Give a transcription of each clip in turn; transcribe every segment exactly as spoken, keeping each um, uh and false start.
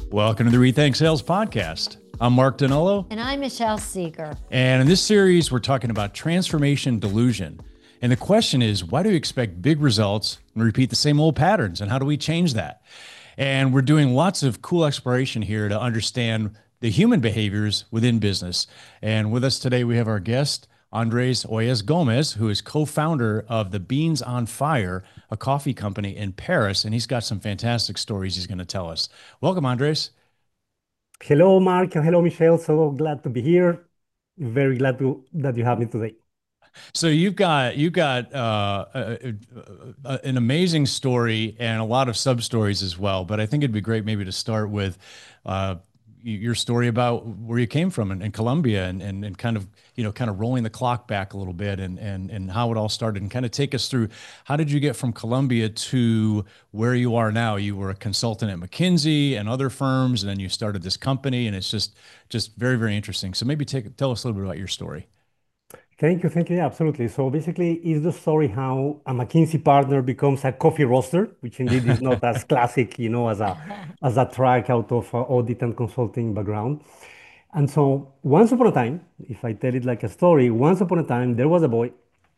Welcome to the Rethink Sales Podcast. I'm Mark Donolo. And I'm Michelle Seeger. And in this series, we're talking about transformation delusion. And the question is, why do we expect big results and repeat the same old patterns? And how do we change that? And we're doing lots of cool exploration here to understand the human behaviors within business. And with us today, we have our guest, Andres Oyes Gomez, who is co-founder of the Beans on Fire, a coffee company in Paris. And he's got some fantastic stories he's going to tell us. Welcome, Andres. Hello, Mark, and hello, Michelle. So glad to be here. Very glad to, that you have me today. So you've got you've got uh, a, a, an amazing story and a lot of sub stories as well. But I think it'd be great maybe to start with uh, your story about where you came from in, in Colombia and, and and kind of you know kind of rolling the clock back a little bit and and and how it all started, and kind of take us through how did you get from Colombia to where you are now. You were a consultant at McKinsey and other firms, and then you started this company, and it's just just very very interesting. So maybe take tell us a little bit about your story. Thank you, thank you. Yeah, absolutely. So basically, is the story how a McKinsey partner becomes a coffee roaster, which indeed is not as classic, you know, as a as a track out of uh, audit and consulting background. And so, once upon a time, if I tell it like a story, once upon a time there was a boy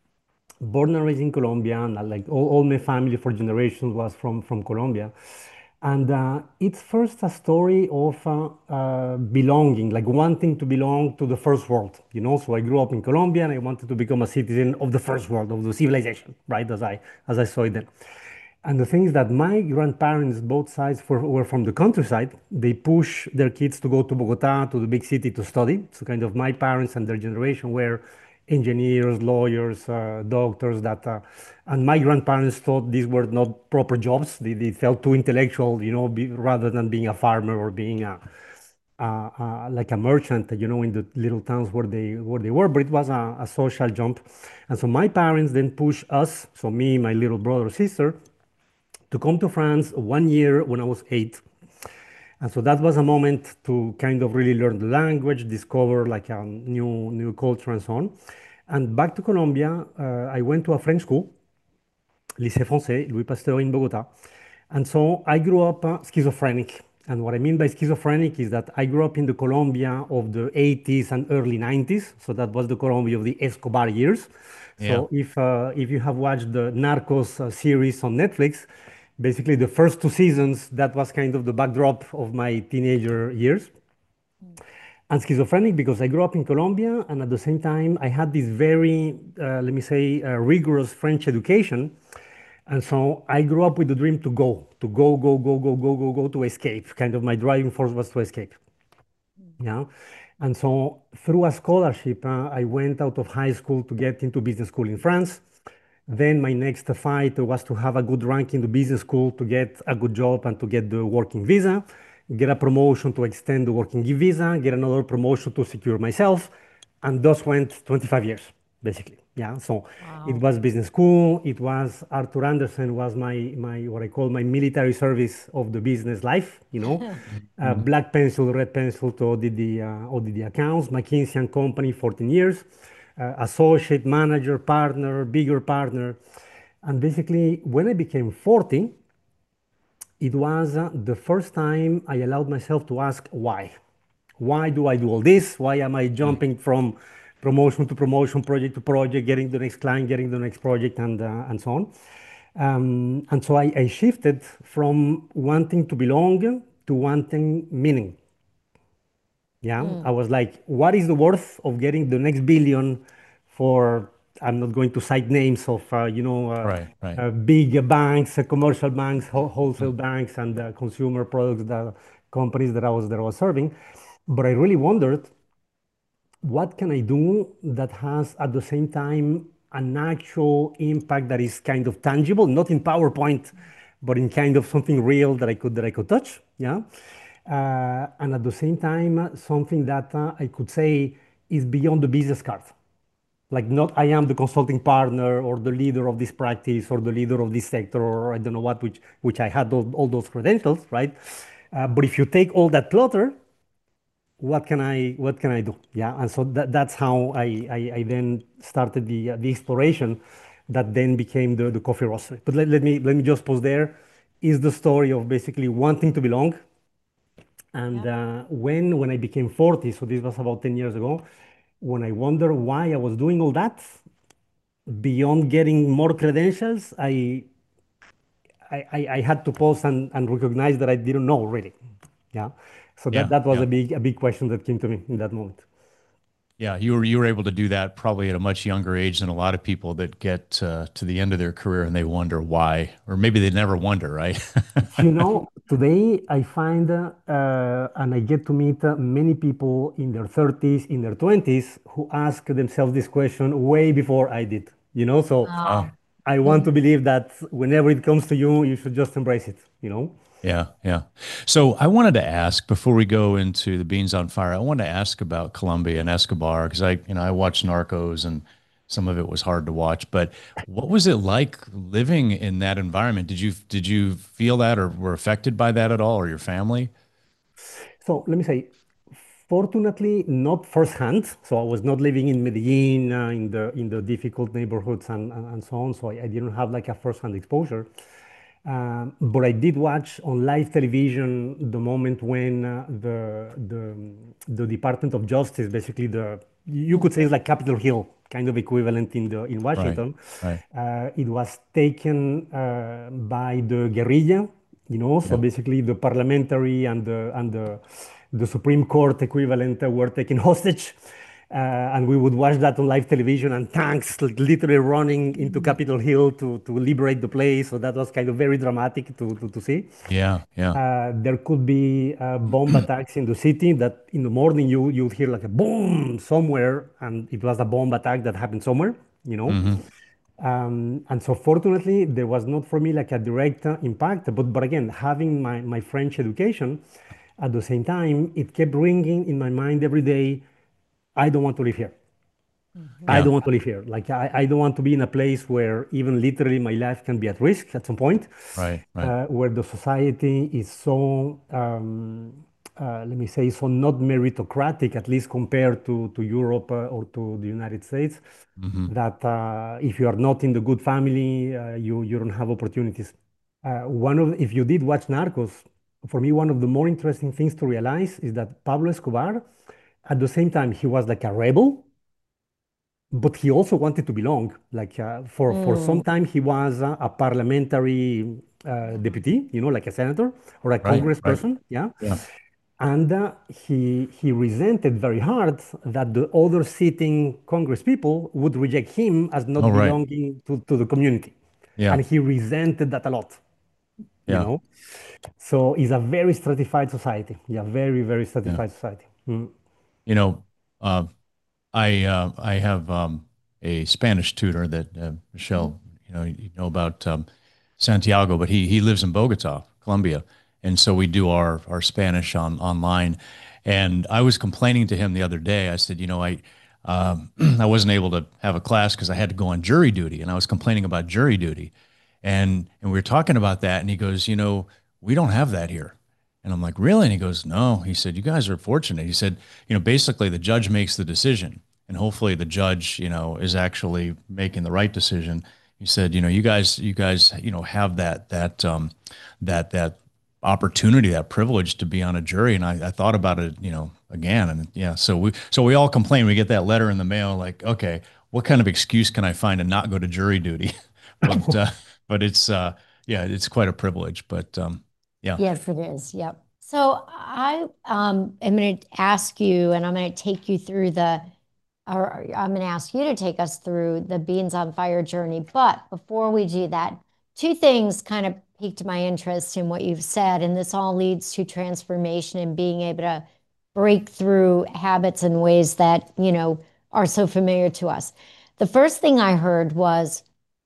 born and raised in Colombia, and uh, like all, all my family for generations was from from Colombia. And uh, it's first a story of uh, uh, belonging, like wanting to belong to the first world, you know. So I grew up in Colombia, and I wanted to become a citizen of the first world, of the civilization, right? As I as I saw it then. And the thing is that my grandparents, both sides, for, were from the countryside. They push their kids to go to Bogota, to the big city, to study. So kind of my parents and their generation were engineers, lawyers, uh, doctors. That uh, and my grandparents thought these were not proper jobs. They, they felt too intellectual, you know, be, rather than being a farmer or being a, uh, uh, like a merchant, you know, in the little towns where they where they were. But it was a, a social jump, and so my parents then pushed us, so me, my little brother, sister, to come to France one year when I was eight. And so that was a moment to kind of really learn the language, discover like a new new culture and so on. And back to Colombia, uh, I went to a French school, Lycée Français, Louis Pasteur in Bogota. And so I grew up uh, schizophrenic. And what I mean by schizophrenic is that I grew up in the Colombia of the eighties and early nineties. So that was the Colombia of the Escobar years. Yeah. So if uh, if you have watched the Narcos uh, series on Netflix, basically the first two seasons, that was kind of the backdrop of my teenager years. And schizophrenic because I grew up in Colombia, and at the same time I had this very, uh, let me say, uh, rigorous French education. And so I grew up with the dream to go, to go, go, go, go, go, go, go, to escape. Kind of my driving force was to escape. Yeah. And so through a scholarship, uh, I went out of high school to get into business school in France. Then my next fight was to have a good rank in the business school to get a good job and to get the working visa, get a promotion to extend the working visa, get another promotion to secure myself. And thus went twenty-five years, basically. Yeah. So Wow. it was business school. It was Arthur Andersen was my, my what I call my military service of the business life, you know. uh, black pencil, red pencil to audit the, uh, audit the accounts. McKinsey and Company, fourteen years. Uh, associate, manager, partner, bigger partner. And basically, when I became forty, it was uh, the first time I allowed myself to ask why. Why do I do all this? Why am I jumping from promotion to promotion, project to project, getting the next client, getting the next project, and, uh, and so on? Um, and so I, I shifted from wanting to belong to wanting meaning. Yeah, I was like, what is the worth of getting the next billion for, I'm not going to cite names of, uh, you know, uh, Right, right. uh, big banks, uh, commercial banks, whole- wholesale banks, and uh, consumer products, the companies that I was that I was serving. But I really wondered, what can I do that has at the same time an actual impact that is kind of tangible, not in PowerPoint, but in kind of something real that I could that I could touch, yeah, uh, and at the same time uh, something that uh, I could say is beyond the business card. Like not I am the consulting partner or the leader of this practice or the leader of this sector or I don't know what, which which I had all, all those credentials, right? Uh, but if you take all that clutter, what can I what can I do? Yeah, and so that, that's how I, I, I then started the uh, the exploration that then became the, the coffee roaster. But let, let me let me just pause there. Is the story of basically wanting to belong, And Yep. uh, when when I became forty, so this was about ten years ago, when I wondered why I was doing all that, beyond getting more credentials, I I, I, I had to pause and, and recognize that I didn't know really. Yeah. So that, Yeah, that was yeah. a big a big question that came to me in that moment. Yeah, you were you were able to do that probably at a much younger age than a lot of people that get uh, to the end of their career and they wonder why, or maybe they never wonder, right? You know, today I find uh, uh, and I get to meet uh, many people in their thirties, in their twenties, who ask themselves this question way before I did. You know, so Oh, Oh. I want to believe that whenever it comes to you, you should just embrace it, you know? yeah, yeah. So I wanted to ask before we go into the Beans on Fire, I wanted to ask about Colombia and Escobar because I, you know, I watched Narcos and some of it was hard to watch. But what was it like living in that environment? Did you did you feel that or were affected by that at all, or your family? So let me say, fortunately, not firsthand. So I was not living in Medellin, uh, in the in the difficult neighborhoods and, and, and so on. So I, I didn't have like a firsthand exposure. Um, but I did watch on live television the moment when uh, the, the the Department of Justice, basically the you could say it's like Capitol Hill kind of equivalent in the in Right, Washington. right. Uh, it was taken uh, by the guerrilla, you know. So Yeah, basically, the parliamentary and the and the the Supreme Court equivalent uh, were taken hostage. Uh, and we would watch that on live television and tanks like, literally running into Mm. Capitol Hill to, to liberate the place. So that was kind of very dramatic to, to, to see. yeah, yeah. Uh, there could be uh, bomb attacks in the city that in the morning you you'd hear like a boom somewhere, and it was a bomb attack that happened somewhere, you know. Hmm. Um, and so fortunately, there was not for me like a direct uh, impact. But but again, having my, my French education, at the same time, it kept ringing in my mind every day. I don't want to live here. I Yeah, don't want to live here. Like I, I don't want to be in a place where even literally my life can be at risk at some point, right, right. uh, where the society is so, um, uh, let me say, so not meritocratic, at least compared to, to Europe uh, or to the United States, Hmm. that uh, if you are not in the good family, uh, you, you don't have opportunities. Uh, one of, if you did watch Narcos, for me, one of the more interesting things to realize is that Pablo Escobar, at the same time, he was like a rebel, but he also wanted to belong. Like uh, for for some Mm. time, he was uh, a parliamentary uh, Yeah. deputy, you know, like a senator or a Right, right. congressperson. Yeah, Yeah. and uh, he he resented very hard that the other sitting congress people would reject him as Oh, not right. belonging to, to the community, Yeah, and he resented that a lot. You yeah. know, so it's a very stratified society. Yeah, very very Yeah. stratified society. Mm. You know, uh, I uh, I have um, a Spanish tutor that uh, Mhm. Michelle, you know, you know about um, Santiago, but he he lives in Bogota, Colombia, and so we do our our Spanish on online. And I was complaining to him the other day. I said, you know, I um, I wasn't able to have a class because I had to go on jury duty, and I was complaining about jury duty, and and we were talking about that, and he goes, you know, we don't have that here. And I'm like, really? And he goes, no. He said, you guys are fortunate. He said, you know, basically the judge makes the decision, and hopefully the judge, you know, is actually making the right decision. He said, you know, you guys, you guys, you know, have that that um, that that opportunity, that privilege to be on a jury. And I, I thought about it, you know, again, and yeah. So we so we all complain. We get that letter in the mail, like, okay, what kind of excuse can I find to not go to jury duty? but uh, but it's uh, yeah, it's quite a privilege. But um, yeah. Yes, it is. Yep. So I um, am going to ask you, and I'm going to take you through the, or I'm going to ask you to take us through the Beans on Fire journey. But before we do that, two things kind of piqued my interest in what you've said, and this all leads to transformation and being able to break through habits in ways that, you know, are so familiar to us. The first thing I heard was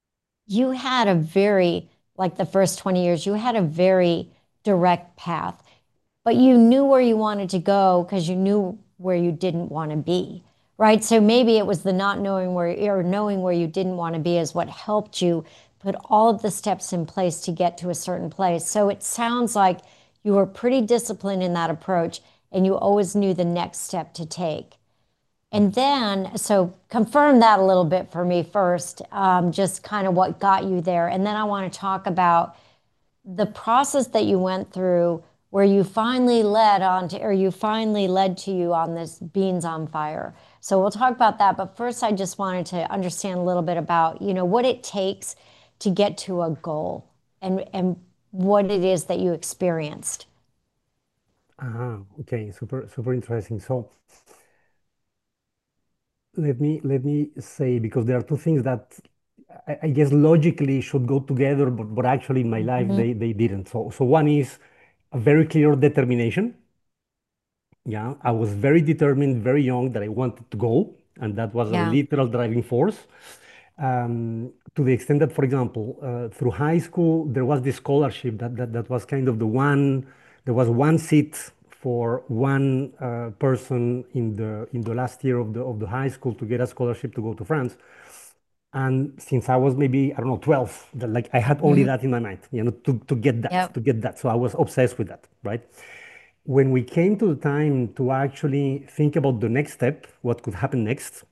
you had a very, like the first twenty years, you had a very direct path, but you knew where you wanted to go because you knew where you didn't want to be, right? So maybe it was the not knowing where, or knowing where you didn't want to be is what helped you put all of the steps in place to get to a certain place. So it sounds like you were pretty disciplined in that approach and you always knew the next step to take. And then, so confirm that a little bit for me first, um, just kind of what got you there. And then I want to talk about the process that you went through where you finally led on to, or you finally led to you on this Beans on Fire. So we'll talk about that. But first, I just wanted to understand a little bit about, you know, what it takes to get to a goal and and what it is that you experienced. Ah, okay, super, super interesting. So let me let me say, because there are two things that I, I guess logically should go together, but, but actually in my life Mhm. they, they didn't. So so one is a very clear determination. Yeah, I was very determined, very young, that I wanted to go, and that was a Yeah. literal driving force. Um, to the extent that, for example, uh, through high school, there was this scholarship that, that, that was kind of the one, there was one seat for one uh, person in the in the last year of the of the high school to get a scholarship to go to France. And since I was maybe, I don't know, twelve, that, like I had only Mhm. that in my mind, you know, to, to get that, Yep. to get that. So I was obsessed with that, right? When we came to the time to actually think about the next step, what could happen next,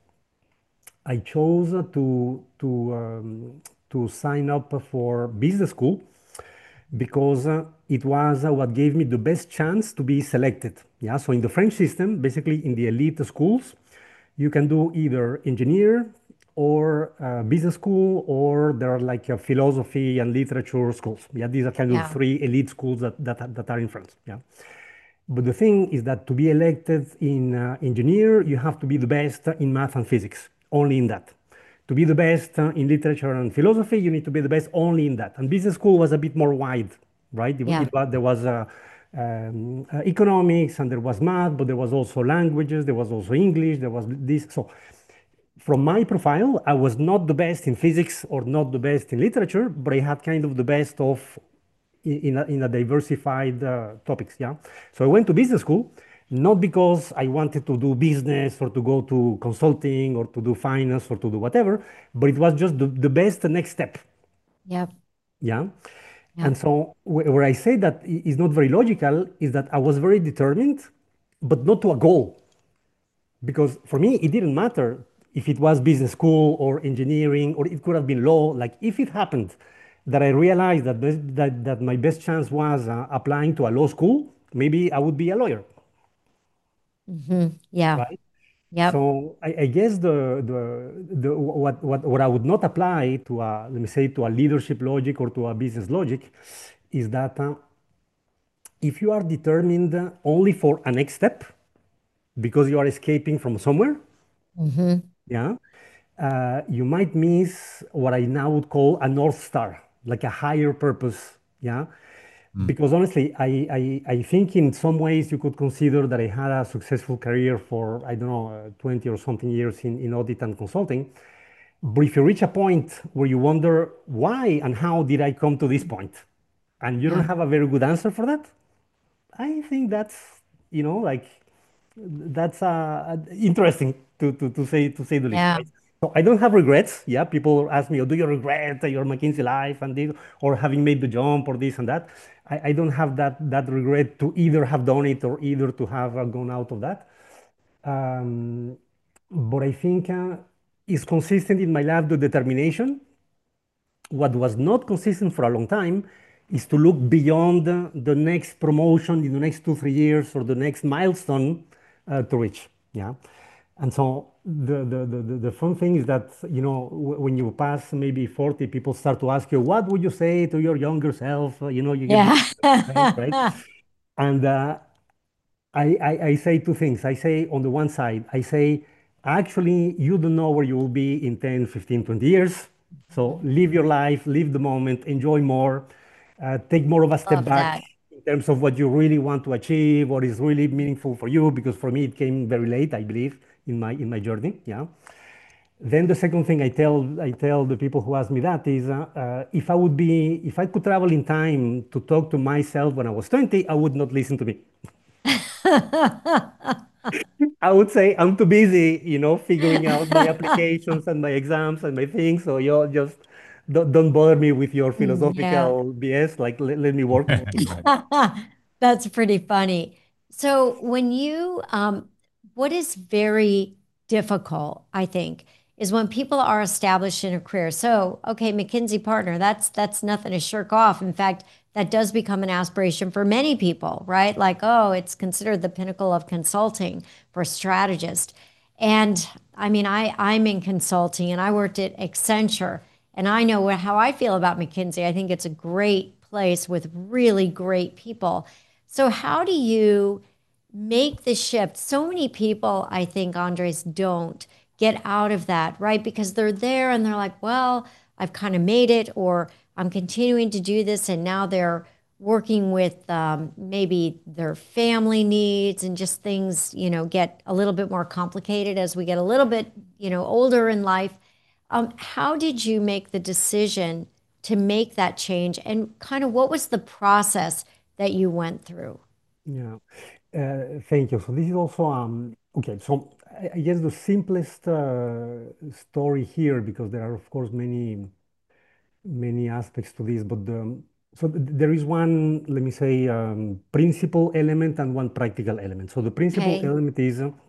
I chose to to um, to sign up for business school because uh, it was uh, what gave me the best chance to be selected. Yeah, so in the French system, basically in the elite schools, you can do either engineer or uh, business school, or there are like uh, philosophy and literature schools. Yeah, these are kind of Yeah. three elite schools that, that, that are in France. Yeah. But the thing is that to be elected in uh, engineer, you have to be the best in math and physics, only in that. To be the best uh, in literature and philosophy, you need to be the best only in that. And business school was a bit more wide, right? It, Yeah. it was, there was uh, um, uh, economics and there was math, but there was also languages, there was also English, there was this. So from my profile, I was not the best in physics or not the best in literature, but I had kind of the best of in a, in a diversified uh, topics. Yeah. So I went to business school, not because I wanted to do business or to go to consulting or to do finance or to do whatever, but it was just the, the best next step. Yep. Yeah. And Yep. so wh- where I say that i- is not very logical is that I was very determined, but not to a goal. Because for me, it didn't matter if it was business school or engineering, or it could have been law. Like if it happened that I realized that, best, that, that my best chance was uh, applying to a law school, maybe I would be a lawyer, Hmm. Yeah. right? Yep. So I, I guess the, the, the, what, what, what I would not apply to a, let me say, to a leadership logic or to a business logic is that uh, if you are determined only for a next step because you are escaping from somewhere, Hmm. yeah, uh, you might miss what I now would call a North Star, like a higher purpose. Yeah. Mm. Because honestly, I, I, I think in some ways you could consider that I had a successful career for, I don't know, uh, twenty or something years in, in audit and consulting. But if you reach a point where you wonder, why and how did I come to this point? And you don't Yeah. have a very good answer for that, I think that's, you know, like that's uh, interesting to, to, to say to say the least, Yeah. right? So I don't have regrets. Yeah, people ask me, oh, do you regret your McKinsey life and this, or having made the jump or this and that? I, I don't have that that regret to either have done it or either to have uh, gone out of that. Um, but I think uh, it's consistent in my life the determination. What was not consistent for a long time is to look beyond uh, the next promotion in the next two, three years or the next milestone uh, to reach. Yeah. And so the, the, the, the the fun thing is that, you know, w- when you pass maybe forty, people start to ask you, what would you say to your younger self? Uh, You know, you get this Yeah. right? Right? And uh, I, I, I say two things. I say on the one side, I say, actually, you don't know where you will be in ten, fifteen, twenty years. So live your life, live the moment, enjoy more, uh, take more of a step Love back that. in terms of what you really want to achieve, what is really meaningful for you, because for me, it came very late, I believe, in my, in my journey. Yeah. Then the second thing I tell I tell the people who ask me that is, uh, uh, if I would be if I could travel in time to talk to myself when I was twenty, I would not listen to me. I would say I'm too busy, you know, figuring out my applications and my exams and my things. So you all just don't, don't bother me with your Yeah. philosophical B S. Like let, let me work. Right. That's pretty funny. So when you, um, what is very difficult, I think, is when people are established in a career. So, okay, McKinsey partner, that's that's nothing to shirk off. In fact, that does become an aspiration for many people, right? Like, oh, it's considered the pinnacle of consulting for strategists. And I mean, I I'm in consulting and I worked at Accenture and I know how I feel about McKinsey. I think it's a great place with really great people. So how do you make the shift? So many people, I think, Andres, don't get out of that, right? Because they're there and they're like, well, I've kind of made it, or I'm continuing to do this. And now they're working with um, maybe their family needs and just things, you know, get a little bit more complicated as we get a little bit, you know, older in life. Um, how did you make the decision to make that change? And kind of what was the process that you went through? Yeah. Uh, thank you. So this is also um okay. So I, I guess the simplest uh, story here, because there are of course many many aspects to this, but the, so th- there is one, let me say, um, principal element and one practical element. So the principal Okay. element is uh,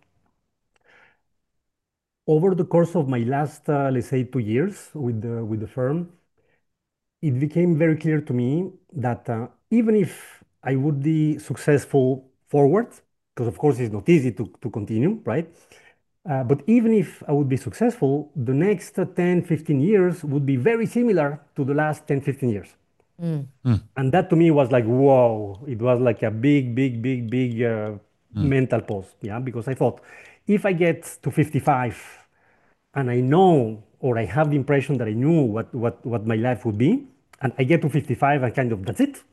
over the course of my last, uh, let's say, two years with the with the firm, it became very clear to me that uh, even if I would be successful forward, because of course it's not easy to, to continue, right? Uh, but even if I would be successful, the next uh, ten, fifteen years would be very similar to the last ten, fifteen years. Mm, Mm, And that to me was like, whoa, it was like a big, big, big, big uh, mm, mental pause. Yeah. Because I thought, if I get to fifty-five and I know, or I have the impression that I knew what, what, what my life would be, and I get to fifty-five and kind of that's it,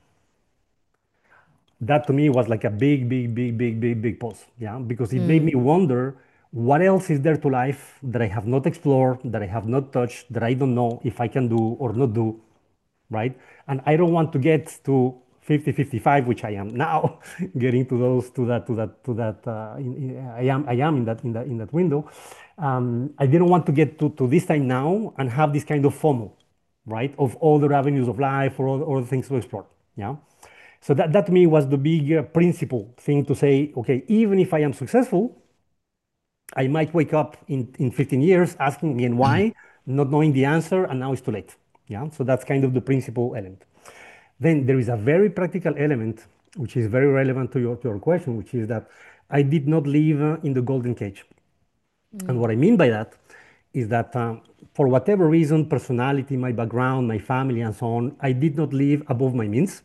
that to me was like a big, big, big, big, big, big pause. Yeah. Because it made mm, me wonder what else is there to life that I have not explored, that I have not touched, that I don't know if I can do or not do, right? And I don't want to get to fifty, fifty-five, which I am now, getting to those, to that, to that, to that. Uh, in, in, I am, I am in that, in that, in that window. Um, I didn't want to get to, to this time now and have this kind of FOMO, right? Of all the avenues of life or all, all the things to explore. Yeah. So that, that to me was the big uh, principle thing to say, okay, even if I am successful, I might wake up in, in fifteen years asking again why, not knowing the answer, and now it's too late. Yeah, so that's kind of the principal element. Then there is a very practical element, which is very relevant to your, to your question, which is that I did not live uh, in the golden cage. And mm. what I mean by that is that um, for whatever reason, personality, my background, my family, and so on, I did not live above my means.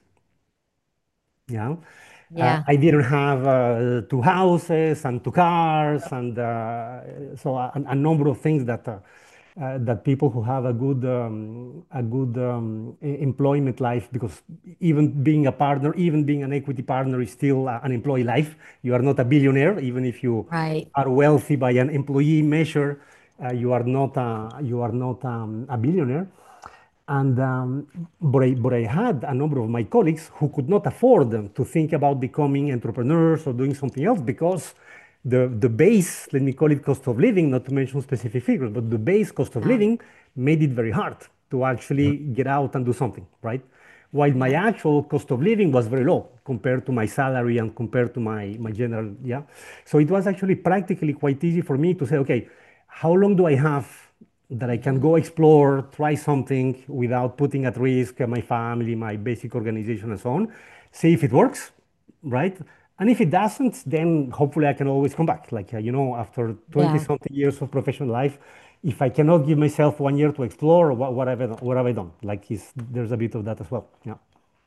Yeah. Uh, Yeah. I didn't have uh, two houses and two cars and uh, so a, a number of things that uh, uh, that people who have a good um, a good um, e- employment life, because even being a partner, even being an equity partner is still uh, an employee life. You are not a billionaire, even if you Right. are wealthy by an employee measure. Uh, you are not a, you are not um, a billionaire. And um, but, I, but I had a number of my colleagues who could not afford them to think about becoming entrepreneurs or doing something else, because the, the base, let me call it cost of living, not to mention specific figures, but the base cost of Yeah. living made it very hard to actually get out and do something, right? While my Yeah. actual cost of living was very low compared to my salary and compared to my, my general, yeah. So it was actually practically quite easy for me to say, okay, how long do I have that I can Mhm. go explore, try something without putting at risk uh, my family, my basic organization, and so on. See if it works, right? And if it doesn't, then hopefully I can always come back. Like, uh, you know, after twenty Yeah. something years of professional life, if I cannot give myself one year to explore, what, what, have, I done, what have I done? Like, it's, there's a bit of that as well. Yeah.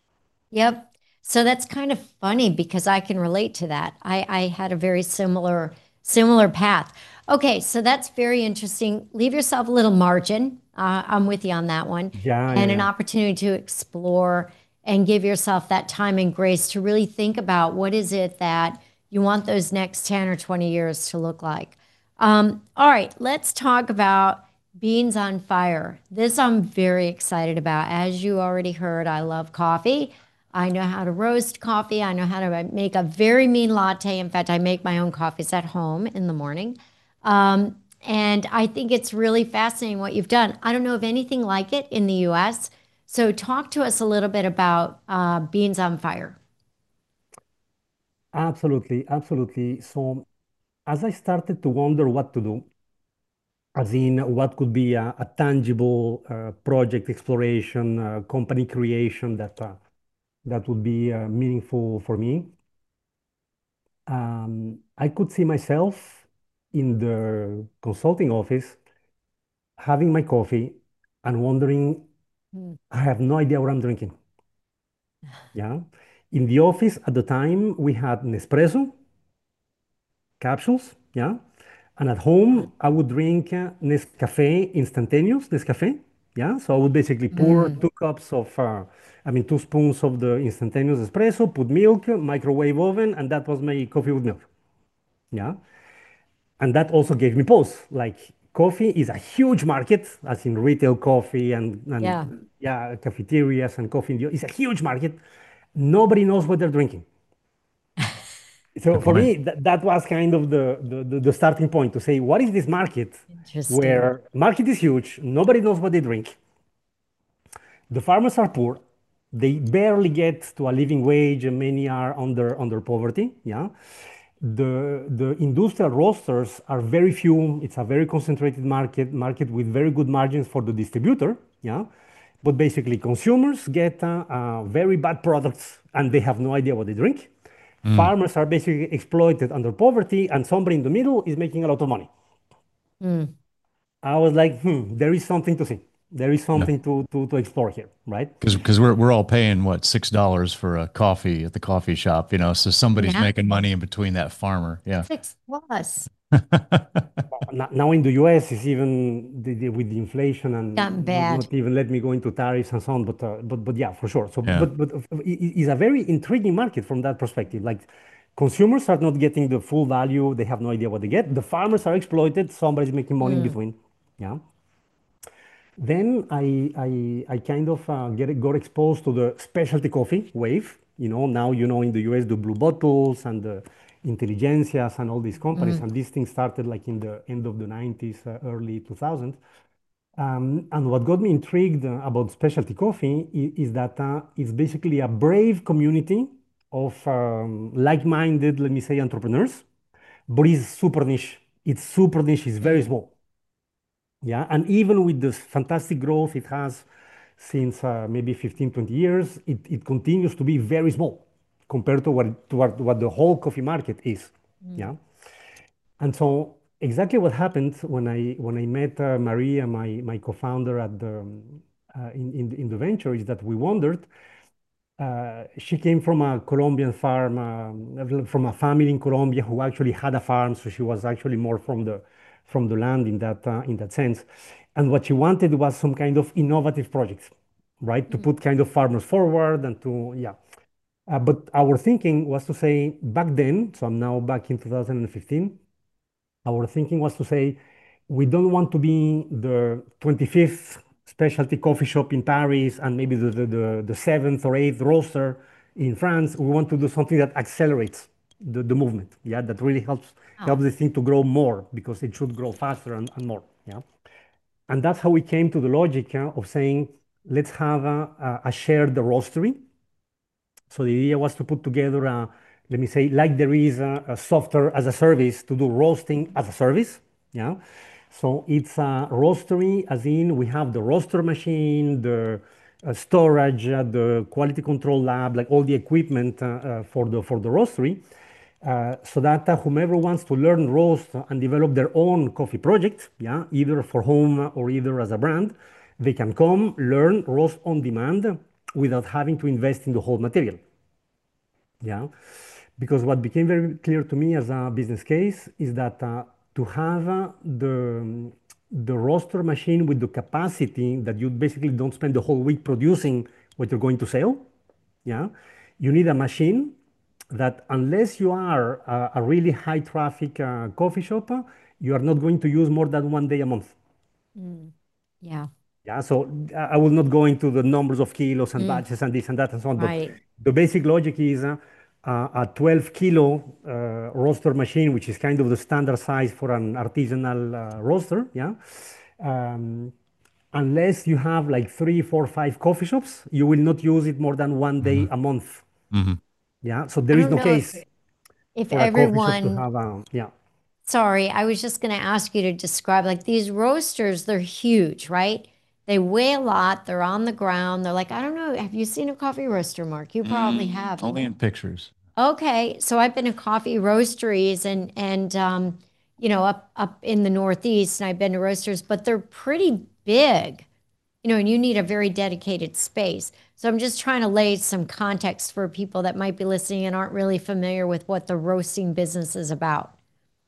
Yep. So that's kind of funny because I can relate to that. I, I had a very similar similar path. Okay, so that's very interesting. Leave yourself a little margin. Uh, I'm with you on that one, Yeah, yeah, and an yeah. opportunity to explore and give yourself that time and grace to really think about what is it that you want those next ten or twenty years to look like. Um, all right, let's talk about Beans on Fire. This I'm very excited about. As you already heard, I love coffee. I know how to roast coffee. I know how to make a very mean latte. In fact, I make my own coffees at home in the morning. Um, and I think it's really fascinating what you've done. I don't know of anything like it in the U S. So talk to us a little bit about uh, Beans on Fire. Absolutely, absolutely. So as I started to wonder what to do, as in what could be a, a tangible uh, project exploration, uh, company creation that uh, that would be uh, meaningful for me. Um, I could see myself in the consulting office having my coffee and wondering, Mm. I have no idea what I'm drinking. Yeah. In the office at the time, we had Nespresso capsules. Yeah. And at home, I would drink uh, Nescafe instantaneous, Nescafe. Yeah. So I would basically pour Mm. two cups of, uh, I mean, two spoons of the instantaneous espresso, put milk, microwave oven, and that was my coffee with milk. Yeah. And that also gave me pause. Like coffee is a huge market, as in retail coffee and, Yeah. and yeah, cafeterias and coffee. in the- It's a huge market. Nobody knows what they're drinking. So Good for point. me, that, that was kind of the, the, the, the starting point to say, what is this market Interesting. where market is huge, nobody knows what they drink, the farmers are poor, they barely get to a living wage, and many are under under poverty. Yeah, the the industrial roasters are very few. It's a very concentrated market market with very good margins for the distributor. Yeah, but basically consumers get uh, uh, very bad products and they have no idea what they drink. Mm. Farmers are basically exploited under poverty, and somebody in the middle is making a lot of money. Mm. I was like, hmm, there is something to see. There is Yeah. something to, to, to explore here, right? Because because we're we're all paying what six dollars for a coffee at the coffee shop, you know. So somebody's Yeah. making money in between that farmer. Yeah. Six plus. Now, now in the U S, it's even the, the, with the inflation Gotten and not, bad. not even let me go into tariffs and so on. But uh, but but yeah, for sure. So Yeah. but but uh, it- it's a very intriguing market from that perspective. Like consumers are not getting the full value; they have no idea what they get. The farmers are exploited. Somebody's making money in Mm. between. Yeah. Then I, I, I kind of uh, get, got exposed to the specialty coffee wave. You know, now you know in the U S the Blue Bottles and the Intelligencias and all these companies, Mm. and these things started like in the end of the nineties, uh, early two thousands. Um, and what got me intrigued uh, about specialty coffee is, is that uh, it's basically a brave community of um, like-minded, let me say, entrepreneurs, but it's super niche. It's super niche. It's very Mm. small. Yeah, and even with the fantastic growth it has since uh, maybe fifteen, twenty years, it, it continues to be very small compared to what, to what, what the whole coffee market is. Mm. Yeah. And so exactly what happened when I when I met uh, Maria, my my co-founder at the um, uh, in, in the- in the venture, is that we wondered. Uh, she came from a Colombian farm, um, from a family in Colombia who actually had a farm, so she was actually more from the from the land in that uh, in that sense. And what she wanted was some kind of innovative project, right? To Mm. put kind of farmers forward and to yeah. Uh, but our thinking was to say back then, so I'm now back in two thousand fifteen. Our thinking was to say, we don't want to be the twenty-fifth specialty coffee shop in Paris and maybe the, the, the, the seventh or eighth roaster in France. We want to do something that accelerates the, the movement. Yeah, that really helps Oh. helps the thing to grow more because it should grow faster and, and more. Yeah. And that's how we came to the logic uh, of saying, let's have a, a, a shared roastery. So the idea was to put together a, let me say, like there is a, a software as a service to do roasting as a service. Yeah. So it's a roastery, as in we have the roaster machine, the uh, storage, uh, the quality control lab, like all the equipment uh, uh, for the for the roastery, uh, so that uh, whomever wants to learn roast and develop their own coffee project, yeah, either for home or either as a brand, they can come learn roast on demand without having to invest in the whole material. Yeah, because what became very clear to me as a business case is that uh, to have uh, the the roaster machine with the capacity that you basically don't spend the whole week producing what you're going to sell. Yeah, you need a machine that unless you are a, a really high traffic uh, coffee shop, uh, you are not going to use more than one day a month. Mm. Yeah. Yeah, so uh, I will not go into the numbers of kilos and Mm. batches and this and that and so on, but Right. the basic logic is uh, uh, a twelve kilo uh, roaster machine, which is kind of the standard size for an artisanal uh, roaster. Yeah. Um, Unless you have like three, four, five coffee shops, you will not use it more than one day Hmm. a month. Hmm. Yeah. So I there is don't no know if case if for a coffee shop to everyone have a, yeah. sorry, I was just going to ask you to describe like these roasters, they're huge, right? They weigh a lot, they're on the ground. They're like, I don't know, have you seen a coffee roaster, Mark? You probably Mm, have. only in pictures. Okay, so I've been to coffee roasteries and and um, you know, up up in the Northeast, and I've been to roasters, but they're pretty big, you know, and you need a very dedicated space. So I'm just trying to lay some context for people that might be listening and aren't really familiar with what the roasting business is about.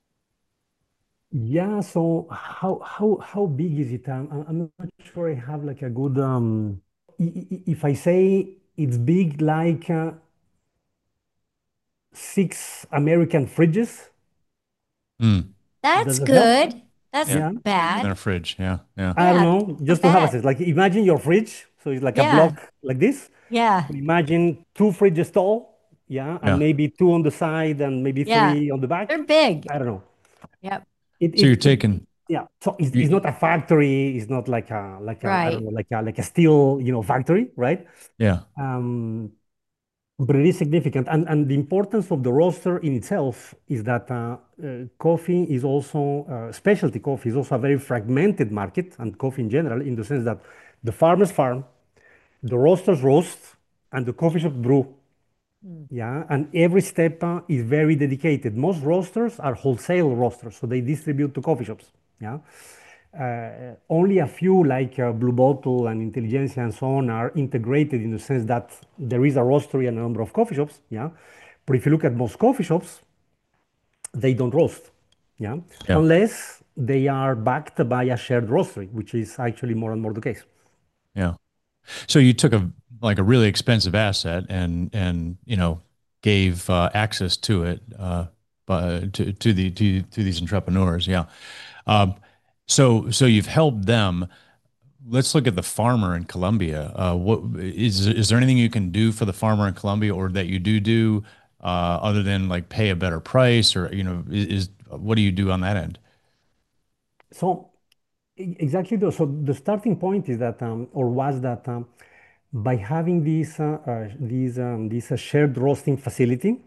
Yeah, so how how how big is it? Um, I'm, I'm not sure I have like a good um i- i- if I say it's big like uh, six American fridges, Mm, That's does that help? good. That's yeah. Yeah. not Bigger than bad. a fridge. Yeah. Yeah. I don't Yeah, know, not just to have a bad. sense. Like imagine your fridge, so it's like a Yeah, block like this. yeah, So imagine two fridges tall, yeah, and Yeah. maybe two on the side and maybe yeah. three on the They're back. big. I don't know. Yep. It So it, you're it taking, yeah. So it's, it's you, not a factory. It's not like a like a I don't Right. know like a like a steel you know factory, right? yeah. Um, but it is significant, and and the importance of the roaster in itself is that uh, uh, coffee is also uh, specialty coffee is also a very fragmented market, and coffee in general, in the sense that the farmers farm, the roasters roast, and the coffee shop brew. Mm. Yeah, and every step uh, is very dedicated. Most roasters are wholesale roasters, so they distribute to coffee shops. Yeah, uh, only a few like uh, Blue Bottle and Intelligentsia and so on are integrated in the sense that there is a roastery and a number of coffee shops. Yeah, but if you look at most coffee shops, they don't roast. Yeah, Yeah. unless they are backed by a shared roastery, which is actually more and more the case. Yeah. So you took a like a really expensive asset and and you know gave uh, access to it uh, but to to the to to these entrepreneurs. Yeah. Um, so so you've helped them. Let's look at the farmer in Colombia. Uh, what is is there anything you can do for the farmer in Colombia, or that you do do uh, other than like pay a better price, or you know is, is what do you do on that end? So e- exactly. The, so the starting point is that, um, or was that, um, by having this uh, uh, this um, this uh, shared roasting facility,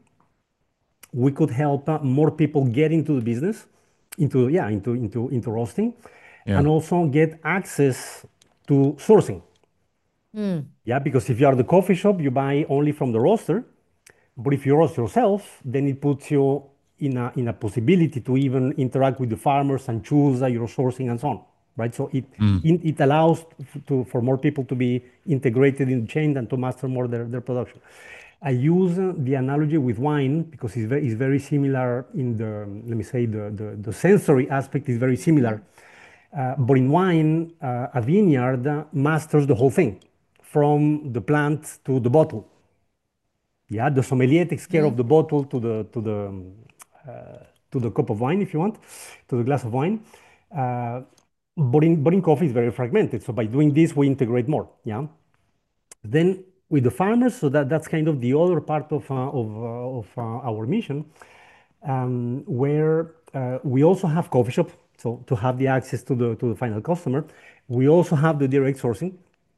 we could help uh, more people get into the business, into yeah, into into into roasting, Yeah. and also get access to sourcing. Mm. Yeah, because if you are the coffee shop, you buy only from the roaster. But if you roast yourself, then it puts you in a, in a possibility to even interact with the farmers and choose uh, your sourcing and so on, right? So it, Mm. it, it allows to, for more people to be integrated in the chain and to master more their, their production. I use uh, the analogy with wine because it's very, it's very similar in the, let me say, the, the, the sensory aspect is very similar. Uh, but in wine, uh, a vineyard uh, masters the whole thing from the plant to the bottle. Yeah, the sommelier takes care of Mm. the bottle to the to the um, uh, to the cup of wine, if you want, to the glass of wine. Uh, but in but in coffee, it's very fragmented. So by doing this, we integrate more. Yeah. Then with the farmers, so that that's kind of the other part of uh, of uh, of uh, our mission, um, where uh, we also have coffee shop. So to have the access to the to the final customer, we also have the direct sourcing.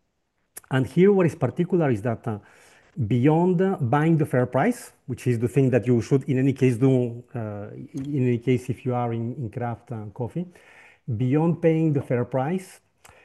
And here, what is particular is that uh, beyond uh, buying the fair price, which is the thing that you should, in any case, do, uh, in any case, if you are in, in craft uh, coffee, beyond paying the fair price,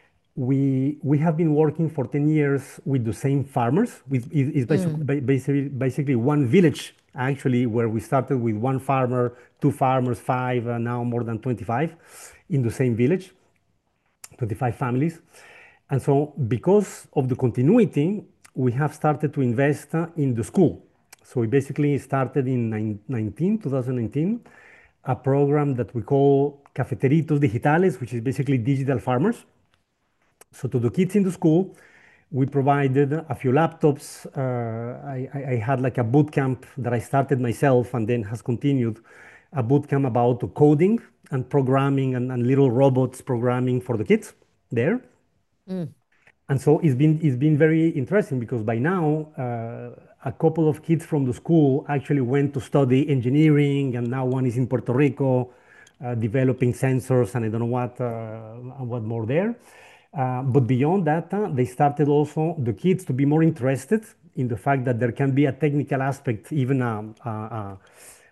we we have been working for ten years with the same farmers. With is is Mm. basically basically basically one village actually where we started with one farmer, two farmers, five, uh, now more than twenty-five in the same village, twenty-five families. And so, because of the continuity, we have started to invest uh, in the school. So, we basically started in nineteen, twenty nineteen a program that we call Cafeteritos Digitales, which is basically digital farmers. So, to the kids in the school, we provided a few laptops. Uh, I, I, I had like a boot camp that I started myself and then has continued a boot camp about coding and programming and, and little robots programming for the kids there. Mm. And so it's been it's been very interesting because by now uh, a couple of kids from the school actually went to study engineering, and now one is in Puerto Rico uh, developing sensors, and I don't know what uh, what more there. Uh, but beyond that, uh, they started also the kids to be more interested in the fact that there can be a technical aspect, even a, a, a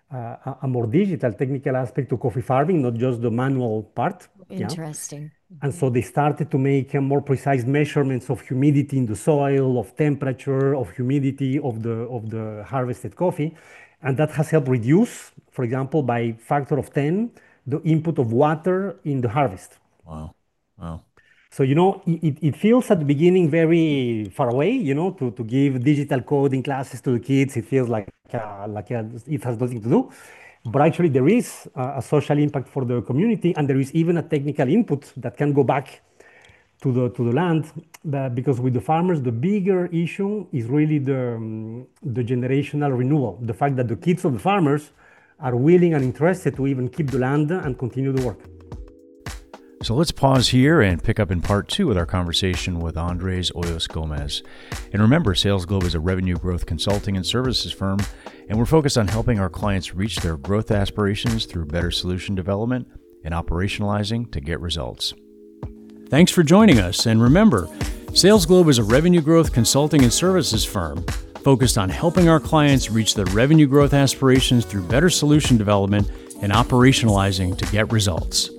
a, a more digital technical aspect to coffee farming, not just the manual part. Yeah. Interesting. And so they started to make uh, more precise measurements of humidity in the soil, of temperature, of humidity of the of the harvested coffee, and that has helped reduce, for example, by factor of ten, the input of water in the harvest. Wow. Wow. So, you know, it, it feels at the beginning very far away, you know, to, to give digital coding classes to the kids. It feels like, uh, like uh, it has nothing to do. But actually, there is uh, a social impact for the community, and there is even a technical input that can go back to the to the land. But because with the farmers, the bigger issue is really the um, the generational renewal. The fact that the kids of the farmers are willing and interested to even keep the land and continue the work. So let's pause here and pick up in part two with our conversation with Andres Hoyos Gomez. And remember, Sales Globe is a revenue growth consulting and services firm, and we're focused on helping our clients reach their growth aspirations through better solution development and operationalizing to get results. Thanks for joining us. And remember, Sales Globe is a revenue growth consulting and services firm focused on helping our clients reach their revenue growth aspirations through better solution development and operationalizing to get results.